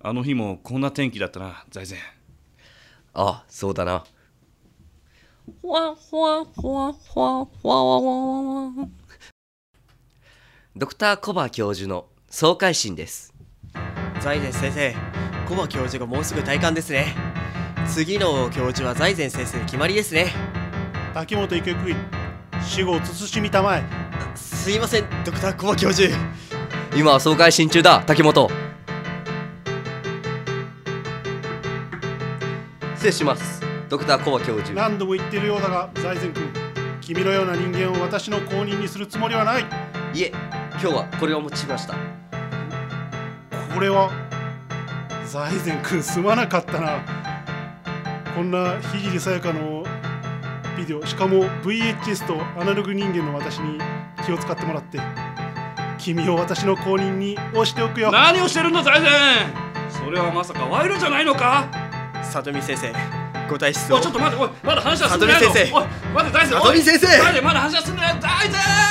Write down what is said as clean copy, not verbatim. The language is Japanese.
あの日もこんな天気だったな、財前。 ああ、そうだな。 ほわほわほわほわほわわわわわ。 ドクターコバ教授の総会診です。 財前先生、コバ教授がもうすぐ退官ですね。次の教授は財前先生で決まりですね。 滝本池食い死後慎みたまえ。 すいません、ドクターコバ教授。 今は総会診中だ、滝本。失礼します、ドクターコバ教授。 何度も言っているようだが、財前君、君のような人間を私の後任にするつもりはない。 いえ、今日はこれを持ちました。 これは財前君、すまなかったな。こんなひさやかのビデオ、しかも VHS とアナログ人間の私に気を使ってもらって、君を私の後任に押しておくよ。 何をしてるんだ財前。それはまさか賄賂じゃないのか。 里見先生、ご退出を。 おいちょっと待って、おいまだ話は進んでないの。 里見先生、 おい待って財前、 里見先生、 財前まだ話は進んでない。財前